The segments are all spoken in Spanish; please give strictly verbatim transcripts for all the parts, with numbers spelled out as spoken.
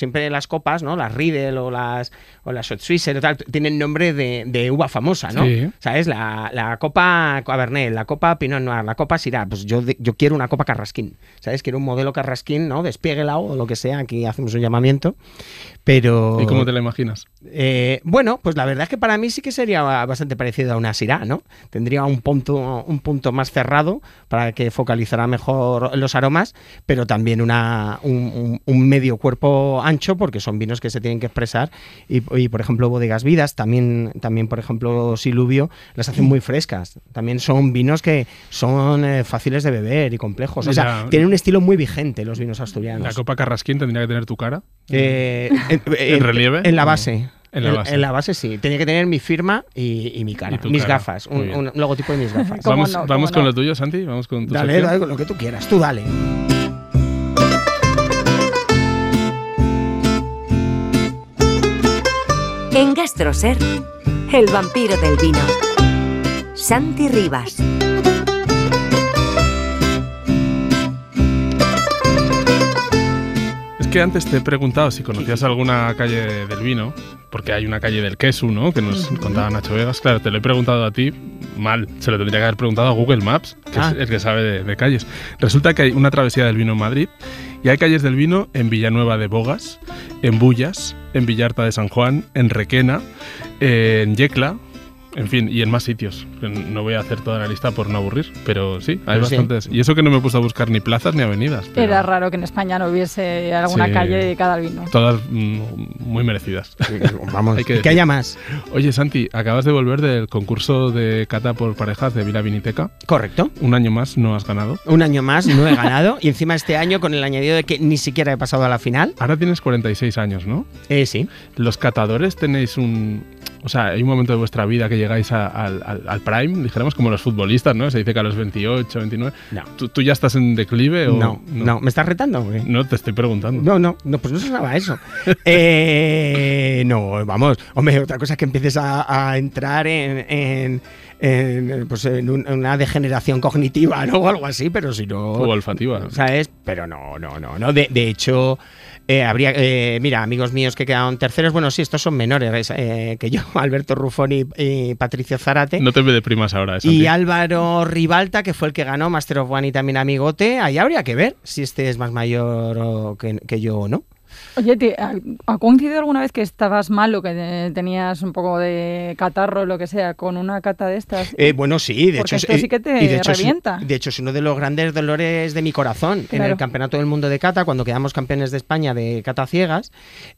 siempre las copas, ¿no? Las Riedel o las, o las Schatzweiser o tal, tienen nombre de, de uva famosa, ¿no? Sí. ¿Sabes? La, la copa Cabernet, la copa Pinot Noir, la copa Syrah. Pues yo, yo quiero una copa Carrasquín, ¿sabes? Quiero un modelo Carrasquín, ¿no? Despieguela o lo que sea, aquí hacemos un llamamiento. Pero... ¿Y cómo te la imaginas? Eh, bueno, pues la verdad es que para mí sí que sería bastante parecido a una Syrah, ¿no? Tendría un punto, un punto más cerrado para que focalizara mejor los aromas, pero también una, un, un, un medio cuerpo ancho, porque son vinos que se tienen que expresar. Y, y por ejemplo, Bodegas Vidas, también, también por ejemplo, Siluvio, las hacen muy frescas. También son vinos que son eh, fáciles de beber y complejos. O sea, Ya, tienen un estilo muy vigente los vinos asturianos. ¿La copa Carrasquín tendría que tener tu cara? Eh, en, ¿En relieve? En la base. En la base. En la base sí. Tenía que tener mi firma y, y mi cara. Y mis cara. gafas. Un, un logotipo de mis gafas. Vamos, no? vamos ¿Cómo con no? lo tuyo, Santi. Vamos con tu Dale, sección. dale, con lo que tú quieras. Tú dale. En GastroSer, el vampiro del vino. Santi Rivas. Es que antes te he preguntado si conocías alguna calle del vino, porque hay una calle del queso, ¿no? Que nos contaba Nacho Vegas. Claro, te lo he preguntado a ti mal. Se lo tendría que haber preguntado a Google Maps, que Ah. es el que sabe de, de calles. Resulta que hay una travesía del vino en Madrid y hay calles del vino en Villanueva de Bogas, en Bullas, en Villarta de San Juan, en Requena, en Yecla, en fin, y en más sitios. No voy a hacer toda la lista por no aburrir, pero sí, hay Pero sí. bastantes. Y eso que no me he puesto a buscar ni plazas ni avenidas. Pero Era raro que en España no hubiese alguna Sí. calle dedicada al vino. todas mm, muy merecidas. Vamos, Hay que que, decir. haya más. Oye, Santi, acabas de volver del concurso de cata por parejas de Vila Viniteca. Correcto. Un año más no has ganado. Un año más no he ganado. Y encima este año con el añadido de que ni siquiera he pasado a la final. Ahora tienes cuarenta y seis años, ¿no? Eh, sí. Los catadores tenéis un... O sea, hay un momento de vuestra vida que llegáis a- al, al- al prime, dijéramos, como los futbolistas, ¿no? Se dice que a los veintiocho, veintinueve... No. ¿Tú, tú ya estás en declive o...? No, no. ¿Me estás retando? o qué? No, te estoy preguntando. No, no, no, pues no sonaba eso. Eh, no, vamos. Hombre, otra cosa es que empieces a, a entrar en, en, en, pues en un- en una degeneración cognitiva, ¿no? O algo así, pero si no... O olfativa. ¿Sabes? Pero no, no, no. no. De, de hecho, eh, habría... eh, mira, amigos míos que quedaron terceros, bueno, sí, estos son menores eh, que yo, Alberto Ruffoni y, y Patricio Zarate. No te me deprimas ahora, Santi. Y Álvaro Ribalta, que fue el que ganó Master of One y también amigote, ahí habría que ver si este es más mayor o que, que yo o no. Oye, ¿te- ¿ha ha coincidido alguna vez que estabas mal o que te- tenías un poco de catarro o lo que sea con una cata de estas? Eh, bueno, sí, de Porque hecho... esto sí que te y de hecho es- revienta. de hecho, es uno de los grandes dolores de mi corazón. En Claro. el Campeonato del Mundo de Cata, cuando quedamos campeones de España de cata ciegas,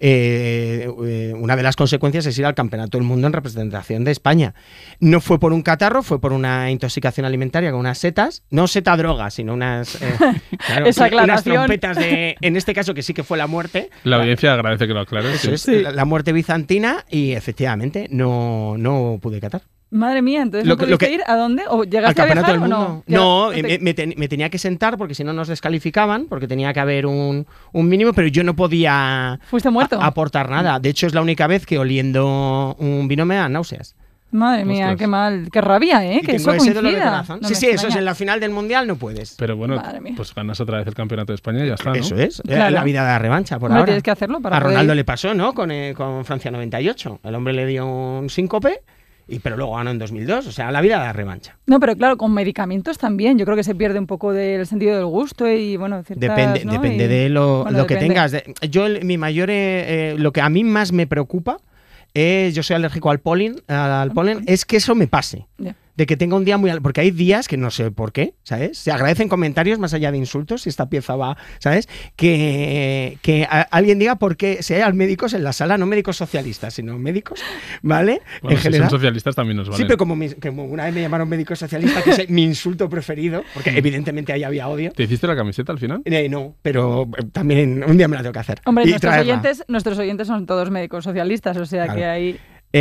eh, eh, una de las consecuencias es ir al Campeonato del Mundo en representación de España. No fue por un catarro, fue por una intoxicación alimentaria con unas setas, no seta droga, sino unas, eh, claro, Esa unas aclaración. trompetas de, en este caso que sí que fue la muerte. La audiencia agradece que lo aclares. Eso sí. es, la, la muerte bizantina y efectivamente no, no pude catar. Madre mía, entonces Lo ¿no que- lo pudiste que- ir a dónde? ¿O Al llegaste a campeonato viajar del o mundo. no? No, Ya, eh, te- me, me ten- me tenía que sentar porque si no nos descalificaban, porque tenía que haber un, un mínimo, pero yo no podía ¿Fuiste muerto? a- aportar nada. De hecho, es la única vez que oliendo un vino me dan náuseas. Madre mía, Ostras. qué mal, qué rabia, ¿eh? Y que tengo eso ese coincida. dolor de corazón. No sí, me sí, eso es extraña. en la final del mundial no puedes. Pero bueno, Madre mía. pues ganas otra vez el campeonato de España y ya está, ¿no? Eso es, Claro. eh, la vida de la revancha por Hombre, ahora. tienes que hacerlo para a poder Ronaldo ir. le pasó, ¿no? Con, eh, con Francia noventa y ocho. El hombre le dio un síncope, y, pero luego ganó en dos mil dos. O sea, la vida de la revancha. No, pero claro, con medicamentos también. Yo creo que se pierde un poco del sentido del gusto y, bueno, ciertas, Depende, ¿no? depende Y- de lo, bueno, lo que depende. tengas. De- Yo, el- mi mayor, eh, eh, lo que a mí más me preocupa es, yo soy alérgico al polen, al, al polen, es que eso me pase. Ya. De que tenga un día muy... al- Porque hay días que no sé por qué, ¿sabes? Se agradecen comentarios más allá de insultos, si esta pieza va, ¿sabes? Que, que a- alguien diga por qué, si hay médicos en la sala, no médicos socialistas, sino médicos, ¿vale? Bueno, en si general. son socialistas también nos valen. Sí, pero como, mi- como una vez me llamaron médico socialista, que es mi insulto preferido, porque evidentemente ahí había odio. ¿Te hiciste la camiseta al final? Eh, no, pero eh, también un día me la tengo que hacer. Hombre, Y nuestros traerla. oyentes, nuestros oyentes son todos médicos socialistas, o sea Claro. que ahí...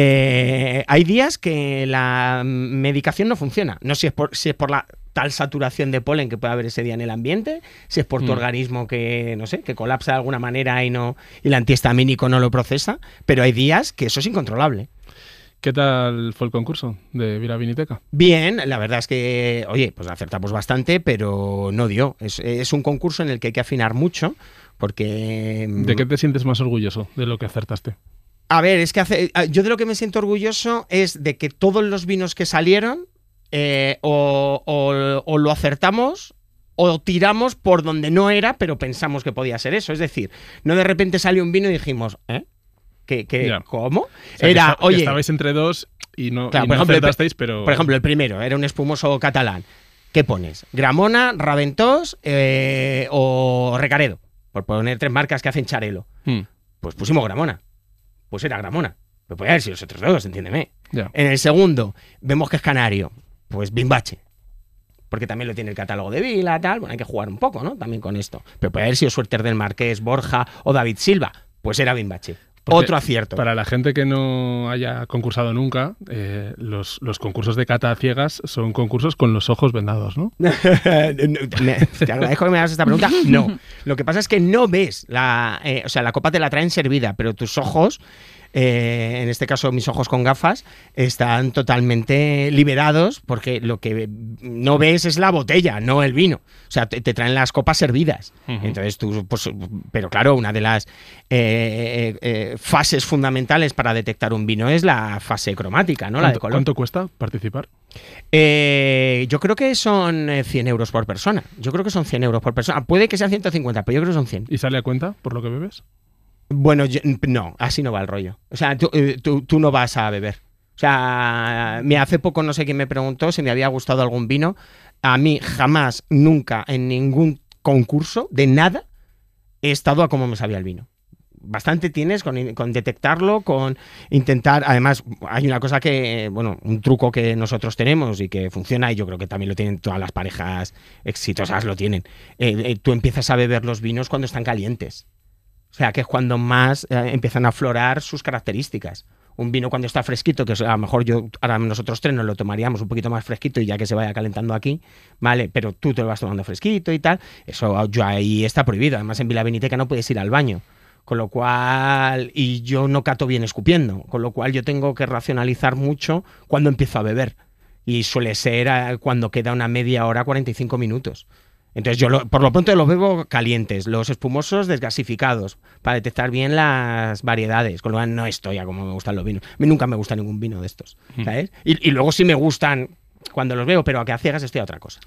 Eh, hay días que la medicación no funciona. No sé si es por, si es por la tal saturación de polen que puede haber ese día en el ambiente, si es por tu Mm. organismo que, no sé, que colapsa de alguna manera y no y el antihistamínico no lo procesa, pero hay días que eso es incontrolable. ¿Qué tal fue el concurso de Vila Viniteca? Bien, la verdad es que, oye, pues acertamos bastante, pero no dio. Es, es un concurso en el que hay que afinar mucho, porque... ¿De qué te sientes más orgulloso de lo que acertaste? A ver, es que hace, yo de lo que me siento orgulloso es de que todos los vinos que salieron eh, o, o, o lo acertamos o tiramos por donde no era, pero pensamos que podía ser eso. Es decir, no de repente salió un vino y dijimos, ¿eh? ¿Qué, qué, Ya. ¿Cómo? O sea, Era, que esta- que oye... estabais entre dos y no, Claro, y por no ejemplo, el- acertasteis, pero... Por ejemplo, el primero era un espumoso catalán. ¿Qué pones? ¿Gramona, Raventós eh, o Recaredo? Por poner tres marcas que hacen Charelo. Hmm, Pues pusimos Gramona. Pues era Gramona. Pero podía haber sido los otros dos, entiéndeme. ya. En el segundo, vemos que es canario. Pues Bimbache. Porque también lo tiene el catálogo de Vila, tal. Bueno, hay que jugar un poco, ¿no? También con esto. Pero puede haber sido Suerter del Marqués, Borja o David Silva. Pues era Bimbache. Porque Otro acierto. Para la gente que no haya concursado nunca, eh, los, los concursos de cata a ciegas son concursos con los ojos vendados, ¿no? Te agradezco que me hagas esta pregunta. No. Lo que pasa es que no ves la. Eh, o sea, la copa te la traen servida, pero tus ojos. Eh, en este caso mis ojos con gafas, están totalmente liberados porque lo que no ves es la botella, no el vino. O sea, te, te traen las copas servidas. Ujú. Entonces tú, pues, pero claro, una de las eh, eh, eh, fases fundamentales para detectar un vino es la fase cromática, ¿no? La de ¿Cuánto, color. cuánto cuesta participar? Eh, yo creo que son eh, cien euros por persona. Yo creo que son cien euros por persona. Puede que sean ciento cincuenta, pero yo creo que son cien. ¿Y sale a cuenta por lo que bebes? Bueno, yo- no, así no va el rollo. O sea, tú, eh, tú- tú no vas a beber. O sea, me hace poco no sé quién me preguntó si me había gustado algún vino. A mí jamás, nunca, en ningún concurso de nada, he estado a cómo me sabía el vino. Bastante tienes con, con detectarlo, con intentar... Además, hay una cosa que, bueno, un truco que nosotros tenemos y que funciona, y yo creo que también lo tienen todas las parejas exitosas, lo tienen. Eh, eh, tú empiezas a beber los vinos cuando están calientes. O sea, que es cuando más eh, empiezan a aflorar sus características. Un vino cuando está fresquito, que a lo mejor yo, ahora nosotros tres nos lo tomaríamos un poquito más fresquito y ya que se vaya calentando aquí, ¿vale? Pero tú te lo vas tomando fresquito y tal. Eso yo ahí está prohibido. Además, en Vila Viniteca no puedes ir al baño. Con lo cual, y yo no cato bien escupiendo, con lo cual yo tengo que racionalizar mucho cuando empiezo a beber. Y suele ser eh, cuando queda una media hora, cuarenta y cinco minutos. Entonces yo lo- por lo pronto los bebo calientes, los espumosos desgasificados, para detectar bien las variedades, con lo cual no estoy a como me gustan los vinos. A mí nunca me gusta ningún vino de estos, ¿sabes? Y, y luego sí me gustan cuando los veo, pero a que a ciegas estoy a otra cosa.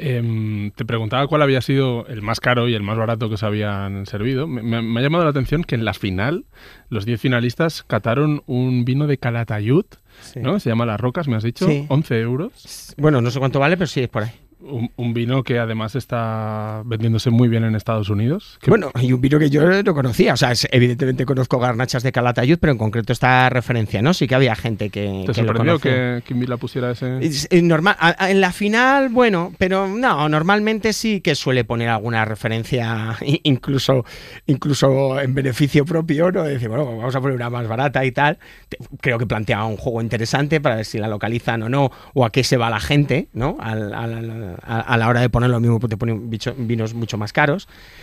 Em, te preguntaba cuál había sido el más caro y el más barato que se habían servido. Me, me- me ha llamado la atención que en la final los diez finalistas cataron un vino de Calatayud, Sí. ¿no? Se llama Las Rocas, me has dicho, Sí. once euros. Bueno, no sé cuánto vale, pero sí es por ahí. Un, un vino que además está vendiéndose muy bien en Estados Unidos. Que- Bueno, y un vino que yo no conocía. O sea, es- evidentemente conozco garnachas de Calatayud, pero en concreto esta referencia, ¿no? Sí que había gente que, ¿Te que lo sorprendió conocía. que, que Vila pusiera ese...? Es- es normal, a- a- en la final, bueno, pero no, normalmente sí que suele poner alguna referencia, i- incluso, incluso en beneficio propio, ¿no? Decir, bueno, vamos a poner una más barata y tal. Te- Creo que plantea un juego interesante para ver si la localizan o no, o a qué se va la gente, ¿no? Al- al- a, a la hora de poner lo mismo, te ponen bicho- vinos mucho más caros.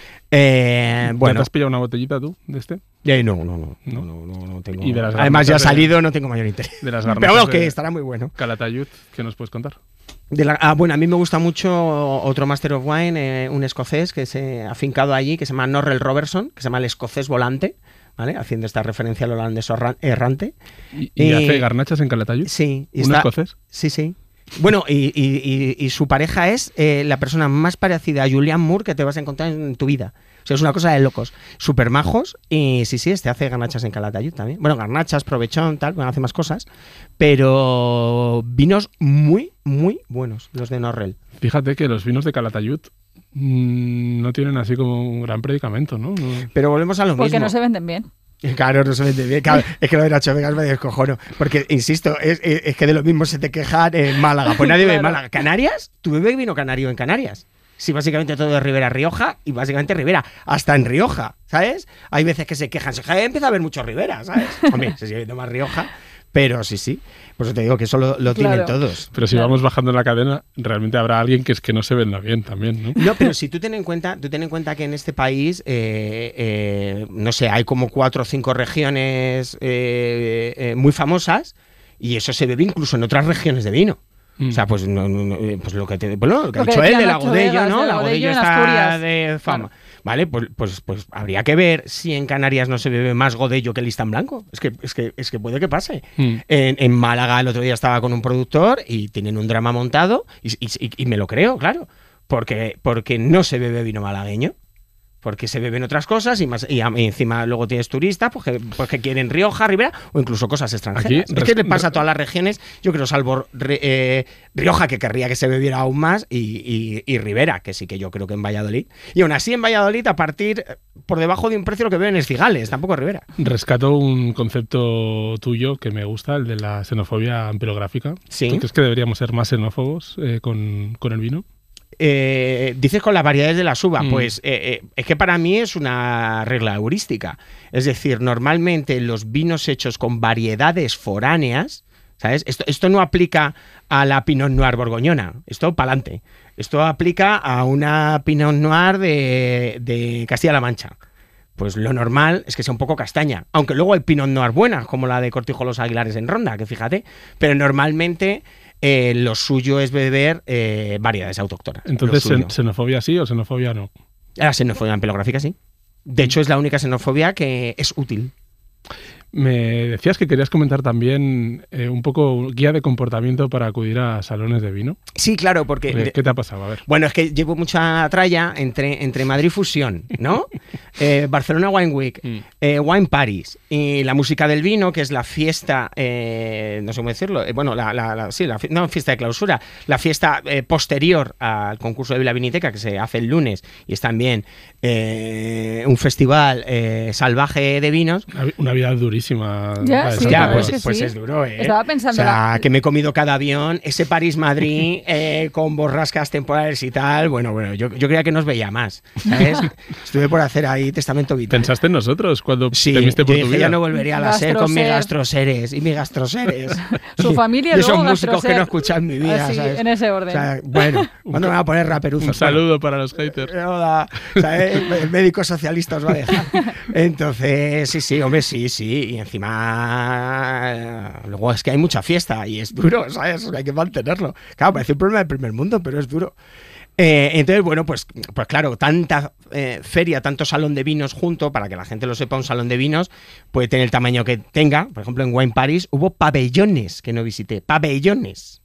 Eh, ¿Ya bueno, ¿Te has pillado una botellita tú de este? eh, no, no, no, ¿No? no, no, no, no tengo. Y de las Además, ya ha garnachas de- salido, no tengo mayor interés. De las Pero garnachas bueno, que de estará muy bueno. Calatayud, ¿qué nos puedes contar? De la- ah, bueno, a mí me gusta mucho otro Master of Wine, eh, un escocés que se ha afincado allí, que se llama Norrell Robertson, que se llama el escocés volante, ¿vale? Haciendo esta referencia al holandés orra- errante. ¿Y, y Eh, hace garnachas en Calatayud? Sí, y ¿Un está- escocés? Sí, sí. Bueno, y, y- y- y su pareja es eh, la persona más parecida a Julianne Moore que te vas a encontrar en tu vida. O sea, es una cosa de locos. Súper majos. Y sí, sí, este hace garnachas en Calatayud también. Bueno, garnachas, provechón, tal, bueno, hace más cosas. Pero vinos muy, muy buenos, los de Norrell. Fíjate que los vinos de Calatayud mm, no tienen así como un gran predicamento, ¿no? No- Pero volvemos a lo Porque mismo. no se venden bien. Claro, no se vende bien. Claro, es que lo de Nacho Vegas me descojono. Porque, insisto, es, es- es que de lo mismo se te quejan en Málaga. Pues nadie bebe en Claro. Málaga. ¿Canarias? ¿Tú bebes vino canario en Canarias? Sí, básicamente todo es Ribera Rioja y básicamente Ribera. Hasta en Rioja, ¿sabes? Hay veces que se quejan. Se "Eh, empieza a haber mucho Ribera, ¿sabes? Hombre, se sigue viendo más Rioja. Pero sí, sí. Por eso te digo que eso lo, lo tienen Claro. todos. Pero si Claro. vamos bajando en la cadena, realmente habrá alguien que es que no se venda bien también, ¿no? No, pero si tú ten en cuenta, tú ten en cuenta que en este país, eh, eh, no sé, hay como cuatro o cinco regiones eh, eh, muy famosas Y eso se bebe incluso en otras regiones de vino. Mm. O sea, pues, no, no, pues lo que te bueno, lo que ha dicho él de la Godello, ¿no? La Godello está de fama. Claro. Vale, pues, pues, pues habría que ver si en Canarias no se bebe más Godello que Listán Blanco. Es que, es que, es que puede que pase. Mm. En, en Málaga el otro día estaba con un productor y tienen un drama montado y, y, y me lo creo, claro. Porque, porque no se bebe vino malagueño. Porque se beben otras cosas y, más, y, y encima luego tienes turistas pues que, pues que quieren Rioja, Ribera o incluso cosas extranjeras. Aquí, es que le pasa a todas las regiones, yo creo, salvo eh, Rioja, que querría que se bebiera aún más, y, y, y Ribera, que sí que yo creo que en Valladolid. Y aún así en Valladolid, a partir, por debajo de un precio, lo que beben es Cigales, tampoco Ribera. Rescato un concepto tuyo que me gusta, el de la xenofobia empelográfica. ¿Sí? ¿Tú crees que deberíamos ser más xenófobos eh, con, con el vino? Eh, dices con las variedades de la uva, mm. pues eh, eh, es que para mí es una regla heurística. Es decir, normalmente los vinos hechos con variedades foráneas, ¿sabes? Esto, esto no aplica a la Pinot Noir borgoñona, esto pa'lante. Esto aplica a una Pinot Noir de, de Castilla-La Mancha. Pues lo normal es que sea un poco castaña, aunque luego hay Pinot Noir buenas, como la de Cortijo Los Aguilares en Ronda, que fíjate, pero normalmente eh, lo suyo es beber eh, variedades autóctonas. Entonces, ¿xenofobia sí o xenofobia no? La xenofobia empelográfica sí. De hecho, es la única xenofobia que es útil. Me decías que querías comentar también eh, un poco guía de comportamiento para acudir a salones de vino. Sí, claro, porque... ¿Qué, ¿qué te ha pasado? A ver. Bueno, es que llevo mucha tralla entre, entre Madrid Fusión, ¿no? eh, Barcelona Wine Week, mm. eh, Wine Paris y la música del vino, que es la fiesta, eh, no sé cómo decirlo, eh, bueno, la, la, la, sí, la no, fiesta de clausura, la fiesta eh, posterior al concurso de Vila Viniteca, que se hace el lunes, y es también eh, un festival eh, salvaje de vinos. Una, una vida durísima. Ya, sí, ya pues, es pues sí. es duro, ¿eh? Estaba pensando... O sea, la... que me he comido cada avión, ese París-Madrid eh, con borrascas temporales y tal. Bueno, bueno, yo, yo creía que nos veía más, ¿sabes? Estuve por hacer ahí testamento vital. ¿Pensaste en nosotros cuando sí, temiste por yo tu dije, vida? ya no volvería a la SER con mis gastroseres y mis gastroseres. Su familia y luego esos músicos gastroser. que no escuchan mi vida, Así, ¿sabes? en ese orden. O sea, bueno, ¿cuándo me va a poner raperuzos? Un saludo para los haters. Hola, ¿sabes? El médico socialista os va a dejar. Entonces, sí, sí, hombre, sí, sí. Y encima... Luego es que hay mucha fiesta y es duro, ¿sabes? Hay que mantenerlo. Claro, parece un problema del primer mundo, pero es duro. Eh, entonces, bueno, pues, pues claro, tanta eh, feria, tanto salón de vinos junto, para que la gente lo sepa, un salón de vinos puede tener el tamaño que tenga. Por ejemplo, en Wine Paris hubo pabellones que no visité. Pabellones.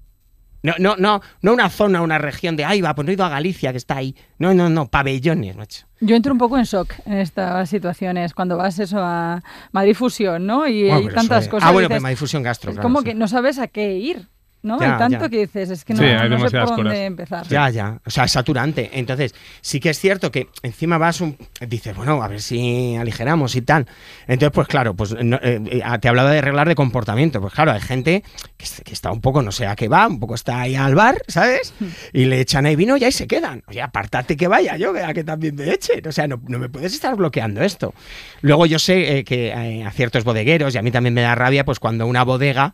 No, no, no, no una zona, una región de, ay, va, pues no he ido a Galicia, que está ahí. No, no, no, pabellones, macho. Yo entro un poco en shock en estas situaciones, cuando vas eso a Madrid Fusión, ¿no? Y bueno, hay tantas es... cosas. Ah, bueno, dices, pero Madrid Fusión Gastro, es claro, como sí. que no sabes a qué ir, ¿no? Ya, hay tanto ya. que dices, es que no, sí, hay no sé por dónde cosas. empezar. Ya, ya, o sea, es saturante. Entonces, sí que es cierto que encima vas un... Dices, bueno, a ver si aligeramos y tal. Entonces, pues claro, pues no, eh, te hablaba de reglas de comportamiento. Pues claro, hay gente que, que está un poco, no sé a qué va, un poco está ahí al bar, ¿sabes? Y le echan ahí vino y ahí se quedan. Oye, apártate que vaya yo, a que también me echen. O sea, no, no me puedes estar bloqueando esto. Luego yo sé eh, que eh, a ciertos bodegueros, y a mí también me da rabia, pues cuando una bodega...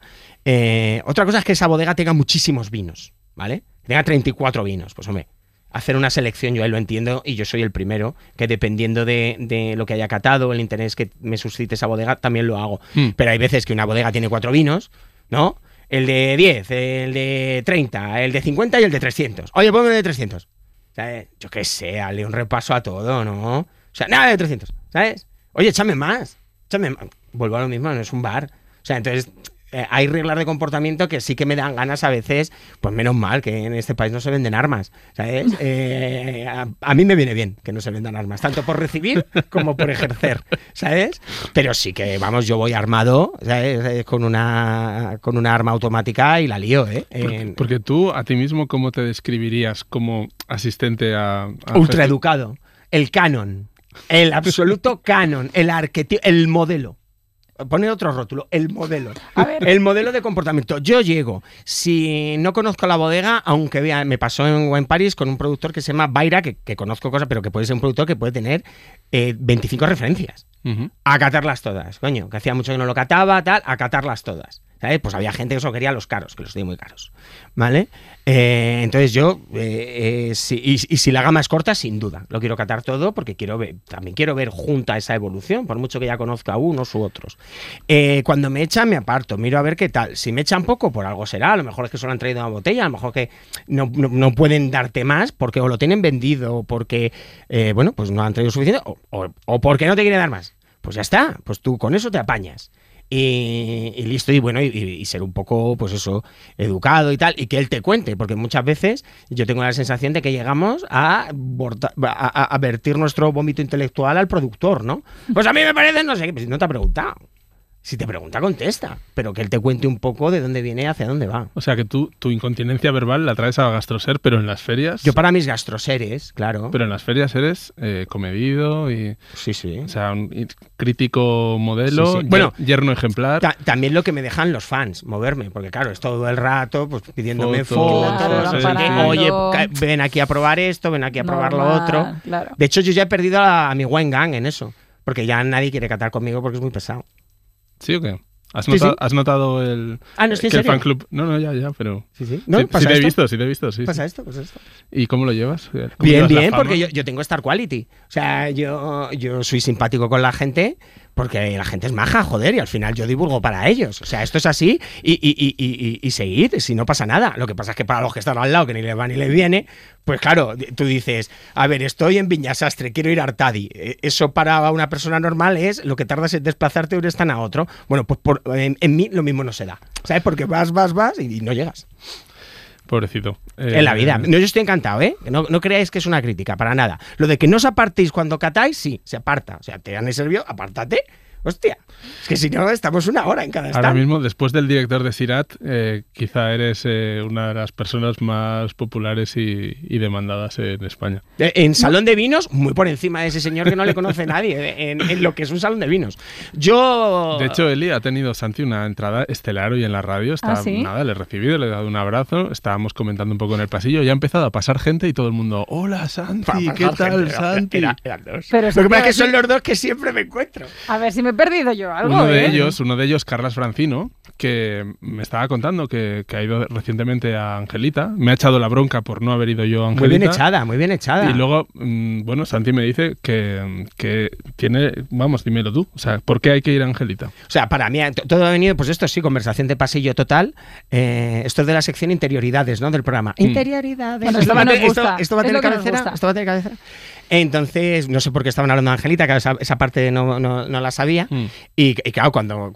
Eh, otra cosa es que esa bodega tenga muchísimos vinos, ¿vale? Tenga treinta y cuatro vinos, pues hombre, hacer una selección yo ahí lo entiendo y yo soy el primero que dependiendo de, de lo que haya catado, el interés que me suscite esa bodega, también lo hago. Mm. Pero hay veces que una bodega tiene cuatro vinos, ¿no? El de diez, el de treinta, el de cincuenta y el de trescientos. Oye, ponme el de trescientos. ¿Sabes? Yo qué sé, dale un repaso a todo, ¿no? O sea, nada de trescientos, ¿sabes? Oye, échame más, échame más. Vuelvo a lo mismo, no es un bar. O sea, entonces... Eh, hay reglas de comportamiento que sí que me dan ganas a veces, pues menos mal que en este país no se venden armas, ¿sabes? Eh, a, a mí me viene bien que no se vendan armas, tanto por recibir como por ejercer, ¿sabes? Pero sí que, vamos, yo voy armado, ¿sabes? Con una, con una arma automática y la lío, ¿eh? Porque, en... porque tú, a ti mismo, ¿cómo te describirías como asistente a...? a ultraeducado, el canon, el absoluto canon, el arquetipo, el modelo. Pone otro rótulo, el modelo. El modelo de comportamiento. Yo llego, si no conozco la bodega, aunque vea, me pasó en Wine Paris con un productor que se llama Baira, que, que conozco cosas, pero que puede ser un productor que puede tener eh, veinticinco referencias. Uh-huh. A catarlas todas, coño, que hacía mucho que no lo cataba, tal, a catarlas todas. ¿sabes? Pues había gente que solo quería los caros, que los tenía muy caros, ¿vale? Eh, entonces yo, eh, eh, si, y, y si la gama es corta, sin duda, lo quiero catar todo porque quiero ver, también quiero ver junta esa evolución, por mucho que ya conozca unos u otros. Eh, cuando me echan, me aparto, miro a ver qué tal. Si me echan poco, por algo será, a lo mejor es que solo han traído una botella, a lo mejor que no, no, no pueden darte más porque o lo tienen vendido, o porque, eh, bueno, pues no han traído suficiente, o, o, o porque no te quieren dar más. Pues ya está, pues tú con eso te apañas. Y, y listo, y bueno, y, y ser un poco, pues eso, educado y tal, y que él te cuente, porque muchas veces yo tengo la sensación de que llegamos a, borda, a, a, a vertir nuestro vómito intelectual al productor, ¿no? Pues a mí me parece, no sé qué, pues no te ha preguntado. Si te pregunta, contesta, pero que él te cuente un poco de dónde viene y hacia dónde va. O sea, que tú, tu incontinencia verbal la traes a Gastroser, pero en las ferias... Yo para mis gastroseres, claro. Pero en las ferias eres eh, comedido y... Sí, sí. O sea, un crítico modelo, sí, sí. Bueno, yerno ejemplar. Ta también lo que me dejan los fans, moverme, porque claro, es todo el rato pues pidiéndome fotos, fotos, claro, no sé qué. Oye, ven aquí a probar esto, ven aquí a probar Normal, lo otro. Claro. De hecho, yo ya he perdido a, a mi wine gang en eso, porque ya nadie quiere catar conmigo porque es muy pesado. ¿Sí o qué? ¿Has, Sí, notado, sí. ¿Has notado el Ah, no, estoy que en el serio. fan club? No, no, ya, ya, pero... Sí, sí. ¿No? sí, ¿Pasa sí te he esto? visto, sí te he visto, sí. ¿Pasa sí. esto? ¿Pasa esto? ¿Y cómo lo llevas? ¿Cómo Bien, llevas la bien, fama? porque yo, yo tengo Star Quality. O sea, yo, yo soy simpático con la gente porque la gente es maja, joder, y al final yo divulgo para ellos. O sea, esto es así y, y, y, y, y seguid, si no pasa nada. Lo que pasa es que para los que están al lado, que ni les va ni les viene, pues claro, tú dices, a ver, estoy en Viñasastre, quiero ir a Artadi. Eso para una persona normal es lo que tardas en desplazarte de un stand a otro. Bueno, pues por, en, en mí lo mismo no se da. ¿Sabes? Porque vas, vas, vas y, y no llegas. Pobrecito. Eh, En la vida. No, yo estoy encantado, ¿eh? No, no creáis que es una crítica, para nada. Lo de que no os apartéis cuando catáis, sí, se aparta. O sea, te han servido, apártate. Hostia, es que si no, estamos una hora en cada stand. Ahora mismo, después del director de Sirat, eh, quizá eres eh, una de las personas más populares y, y demandadas en España. En salón de vinos, muy por encima de ese señor que no le conoce nadie, en, en lo que es un salón de vinos. Yo... De hecho, Eli ha tenido, Santi, una entrada estelar hoy en la radio. Está, ¿Ah, sí? Nada, le he recibido, le he dado un abrazo. Estábamos comentando un poco en el pasillo y ha empezado a pasar gente y todo el mundo, hola, Santi, ¿qué tal, Gente, Santi? era- eran dos. Pero Lo sí que pasa es que que- son los dos que siempre me encuentro. A ver si me he perdido yo algo, Uno de ¿eh? ellos, uno de ellos, Carlas Francino, que me estaba contando que, que ha ido recientemente a Angelita. Me ha echado la bronca por no haber ido yo a Angelita. Muy bien echada, muy bien echada. Y luego, mmm, bueno, Santi me dice que, que tiene, vamos, dímelo tú, o sea, ¿por qué hay que ir a Angelita? O sea, para mí t- todo ha venido, pues esto sí, conversación de pasillo total. Eh, esto es de la sección interioridades, ¿no? Del programa. Mm. Interioridades. Bueno, es esto, lo va a que tener- nos esto- gusta, esto va a es tener lo que nos cabecera. gusta. Esto va a tener cabecera. Entonces, no sé por qué estaban hablando de Angelita, que esa, esa parte no, no, no la sabía. Mm. Y, y claro, cuando,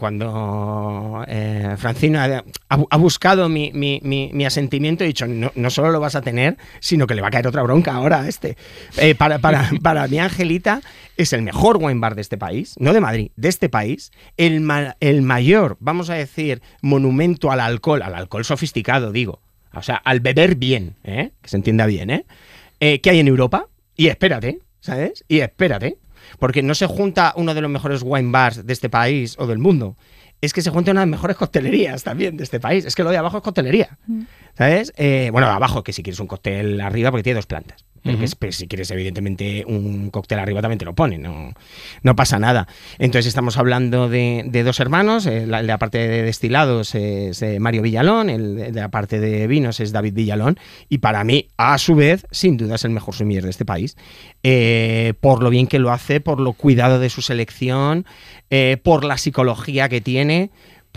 cuando eh, Francino ha, ha- ha buscado mi, mi, mi, mi asentimiento, he dicho, no, no solo lo vas a tener, sino que le va a caer otra bronca ahora a este. Eh, para, para, para mí, Angelita es el mejor wine bar de este país, no de Madrid, de este país, el, ma el mayor, vamos a decir, monumento al alcohol, al alcohol sofisticado, digo. O sea, al beber bien, ¿eh? Que se entienda bien, ¿eh? Eh, que hay en Europa. Y espérate, ¿sabes? Y espérate. Porque no se junta uno de los mejores wine bars de este país o del mundo. Es que se junta una de las mejores coctelerías también de este país. Es que lo de abajo es coctelería. ¿Sabes? Eh, bueno, abajo, que si quieres un cóctel arriba, porque tiene dos plantas. Pero que es- pero si quieres, evidentemente, un cóctel arriba también te lo ponen, no, no pasa nada. Entonces estamos hablando de, de dos hermanos, el, el de la parte de destilados es eh, Mario Villalón, el de la parte de vinos es David Villalón, y para mí, a su vez, sin duda es el mejor sommelier de este país, eh, por lo bien que lo hace, por lo cuidado de su selección, eh, por la psicología que tiene,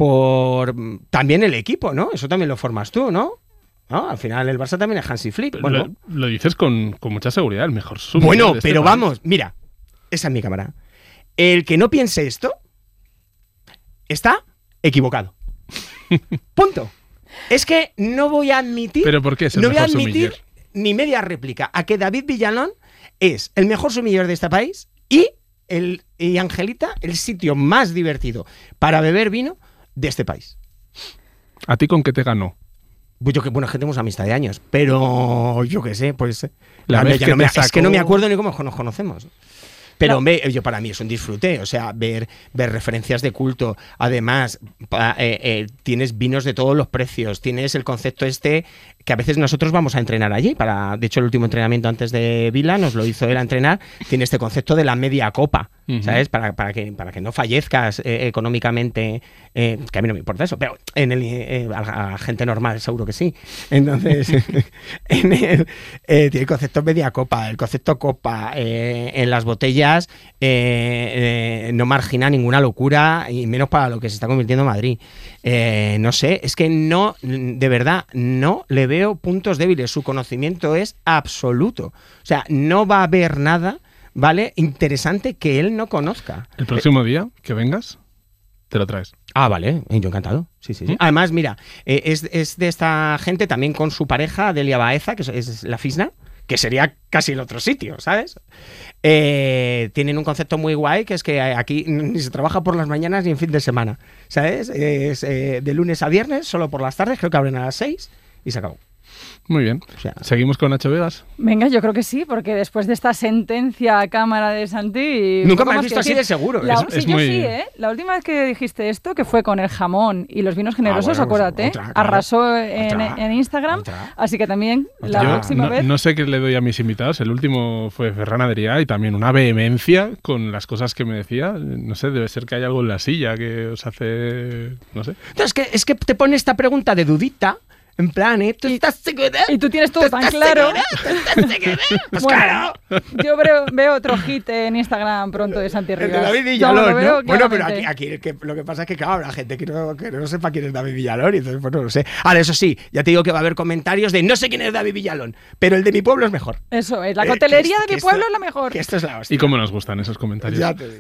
por mm, también el equipo, ¿no? Eso también lo formas tú, ¿no? ¿No? Al final el Barça también es Hansi Flick. Bueno, Lo, lo dices con, con mucha seguridad, el mejor sommelier bueno, de este pero país. vamos, mira, esa es mi cámara. El que no piense esto está equivocado. Punto. Es que no voy a admitir, ¿Pero por qué es el no voy a mejor admitir sommelier? ni media réplica a que David Villalón es el mejor sommelier de este país y el y Angelita el sitio más divertido para beber vino de este país. ¿A ti con qué te ganó? Pues yo que bueno, es que tenemos amistad de años, pero yo qué sé, pues La hombre, vez ya que no me- te es que no me sacó- acuerdo ni cómo nos conocemos. Pero No. hombre, yo para mí es un disfrute, o sea, ver, ver referencias de culto. Además, pa- eh, eh, tienes vinos de todos los precios, tienes el concepto este que a veces nosotros vamos a entrenar allí. Para, de hecho, el último entrenamiento antes de Vila nos lo hizo él a entrenar. Tiene este concepto de la media copa, uh-huh. ¿sabes? Para, para, que, para que no fallezcas eh, económicamente, eh, que a mí no me importa eso, pero en el, eh, a la gente normal seguro que sí. Entonces, en el, eh, tiene el concepto media copa, el concepto copa, eh, en las botellas eh, eh, no margina ninguna locura, y menos para lo que se está convirtiendo en Madrid. Eh, no sé, es que no, de verdad, no le veo puntos débiles. Su conocimiento es absoluto. O sea, no va a haber nada, ¿vale?, interesante que él no conozca. El próximo día que vengas, te lo traes. Ah, vale, yo encantado. Sí, sí, sí. ¿Mm? Además, mira, eh, es, es de esta gente también con su pareja, Delia Baeza, que es, es la Fisna, que sería casi el otro sitio, ¿sabes? Eh, tienen un concepto muy guay, que es que aquí ni se trabaja por las mañanas ni en fin de semana, ¿sabes? Es eh, de lunes a viernes, solo por las tardes, creo que abren a las seis y se acabó. Muy bien. O sea, ¿seguimos con Nacho Vegas? Venga, yo creo que sí, porque después de esta sentencia a cámara de Santi... Nunca me has visto así de seguro. La, es, sí, es yo muy... sí, ¿eh? La última vez que dijiste esto, que fue con el jamón y los vinos generosos, ah, bueno, acuérdate, otra, claro. arrasó en, Otra. en Instagram, Otra. así que también la yo próxima no, vez... no sé qué le doy a mis invitados. El último fue Ferran Adrià y también una vehemencia con las cosas que me decía. No sé, debe ser que hay algo en la silla que os hace... no sé. Es que, es que te pone esta pregunta de dudita. En plan, ¿eh? ¿Tú estás segura? Y tú tienes todo ¿Tú tan estás claro. segura? ¿Tú estás segura? Pues bueno, claro. Yo veo, veo otro hit en Instagram pronto de Santi Rivas. El de David Villalón, no, ¿no? Bueno, pero claramente. aquí, aquí el que, lo que pasa es que, claro, habrá gente que no, que no sepa quién es David Villalón, y entonces, pues no lo sé. Ahora, eso sí, ya te digo que va a haber comentarios de no sé quién es David Villalón, pero el de mi pueblo es mejor. Eso es, la Eh, cotelería que de mi esto- pueblo es la mejor. Que esto es la hostia. Y cómo nos gustan esos comentarios. Ya te digo.